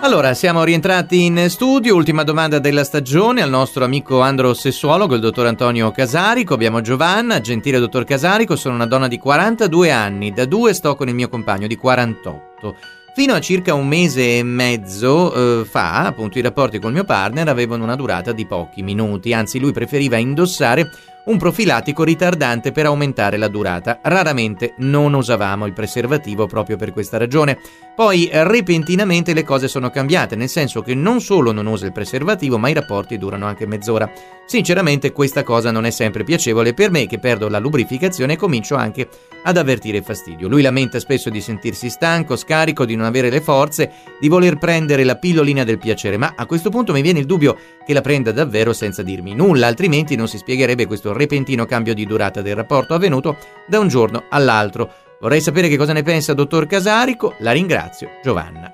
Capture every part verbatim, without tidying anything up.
Allora, siamo rientrati in studio, ultima domanda della stagione al nostro amico androsessuologo, il dottor Antonio Casarico. Abbiamo Giovanna, gentile dottor Casarico, sono una donna di quarantadue anni, da due sto con il mio compagno di quarantotto. Fino a circa un mese e mezzo eh, fa, appunto, i rapporti col mio partner avevano una durata di pochi minuti, anzi lui preferiva indossare un profilattico ritardante per aumentare la durata. Raramente non usavamo il preservativo proprio per questa ragione. Poi repentinamente le cose sono cambiate, nel senso che non solo non usa il preservativo, ma i rapporti durano anche mezz'ora. Sinceramente questa cosa non è sempre piacevole per me, che perdo la lubrificazione e comincio anche ad avvertire fastidio. Lui lamenta spesso di sentirsi stanco, scarico, di non avere le forze, di voler prendere la pillolina del piacere, ma a questo punto mi viene il dubbio che la prenda davvero senza dirmi nulla, altrimenti non si spiegherebbe questo repentino cambio di durata del rapporto avvenuto da un giorno all'altro. Vorrei sapere che cosa ne pensa dottor Casarico. La ringrazio, Giovanna.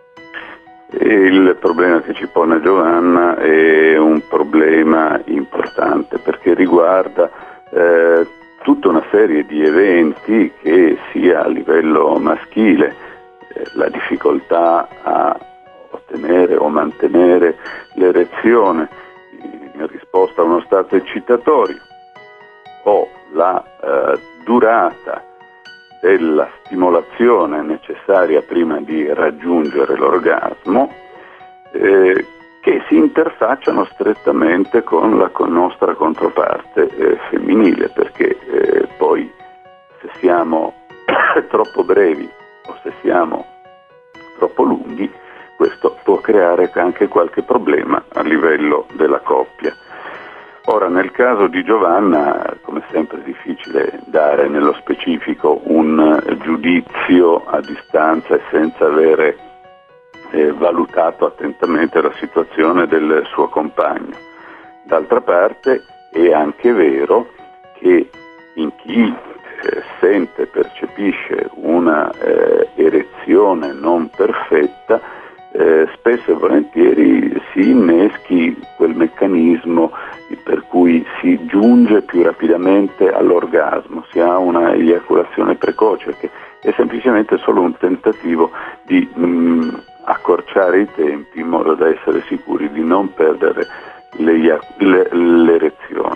Il problema che ci pone Giovanna è un problema importante perché riguarda eh, tutta una serie di eventi che sia a livello maschile, eh, la difficoltà a ottenere o mantenere l'erezione in risposta a uno stato eccitatorio, o la eh, durata della stimolazione necessaria prima di raggiungere l'orgasmo, eh, che si interfacciano strettamente con la con nostra controparte eh, femminile, perché eh, poi se siamo troppo brevi o se siamo troppo lunghi, questo può creare anche qualche problema a livello della coppia. Ora, nel caso di Giovanna, come sempre è difficile dare nello specifico un giudizio a distanza e senza avere eh, valutato attentamente la situazione del suo compagno. D'altra parte è anche vero che in chi eh, sente, percepisce una eh, erezione non perfetta, eh, spesso e volentieri si inneschi quel meccanismo per cui si giunge più rapidamente all'orgasmo, si ha una eiaculazione precoce, che è semplicemente solo un tentativo di mh, accorciare i tempi in modo da essere sicuri di non perdere le, le, l'erezione.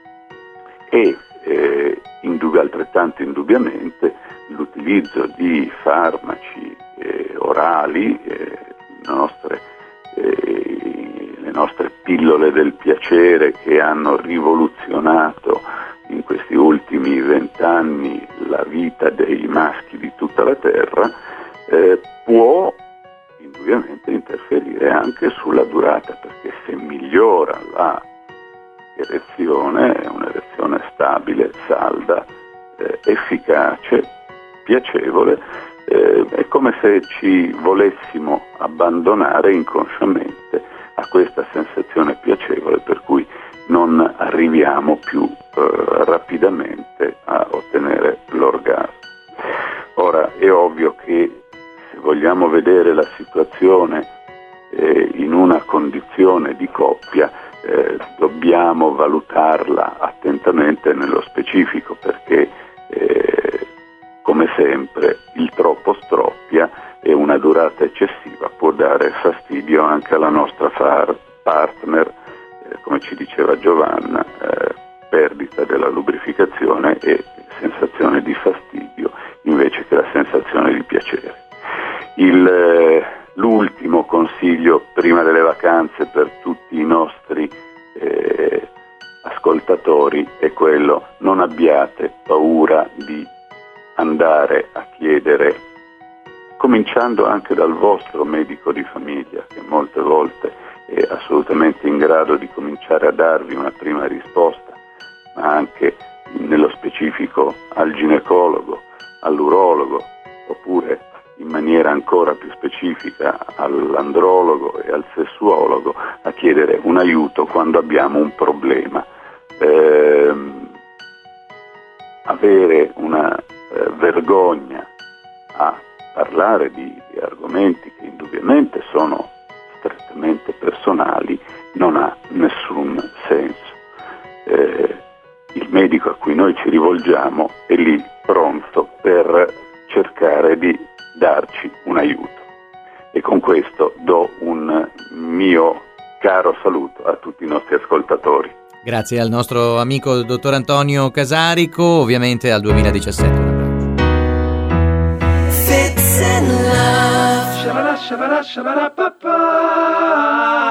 E eh, indub- altrettanto indubbiamente l'utilizzo di farmaci eh, orali, eh, nostre eh, le nostre pillole del piacere, che hanno rivoluzionato in questi ultimi vent'anni la vita dei maschi di tutta la terra, eh, può indubbiamente interferire anche sulla durata, perché se migliora la erezione, è un'erezione stabile, salda, eh, efficace, piacevole, eh, è come se ci volessimo abbandonare inconsciamente a questa sensazione piacevole, per cui non arriviamo più eh, rapidamente a ottenere l'orgasmo. Ora, è ovvio che se vogliamo vedere la situazione eh, in una condizione di coppia, eh, dobbiamo valutarla attentamente nello specifico, perché eh, come sempre il troppo stroppia e una durata eccessiva può dare fastidio anche alla nostra far- partner, eh, come ci diceva Giovanna, eh, perdita della lubrificazione e sensazione di fastidio invece che la sensazione di piacere. Il, eh, l'ultimo consiglio prima delle vacanze per tutti i nostri eh, ascoltatori è quello: non abbiate paura di andare a chiedere, cominciando anche dal vostro medico di famiglia, che molte volte è assolutamente in grado di cominciare a darvi una prima risposta, ma anche nello specifico al ginecologo, all'urologo, oppure in maniera ancora più specifica all'andrologo e al sessuologo, a chiedere un aiuto quando abbiamo un problema. Ehm, avere una eh, vergogna a parlare di, di argomenti che indubbiamente sono strettamente personali non ha nessun senso. Eh, il medico a cui noi ci rivolgiamo è lì pronto per cercare di darci un aiuto, e con questo do un mio caro saluto a tutti i nostri ascoltatori. Grazie al nostro amico dottor Antonio Casarico, ovviamente al duemiladiciassette. Un abbraccio.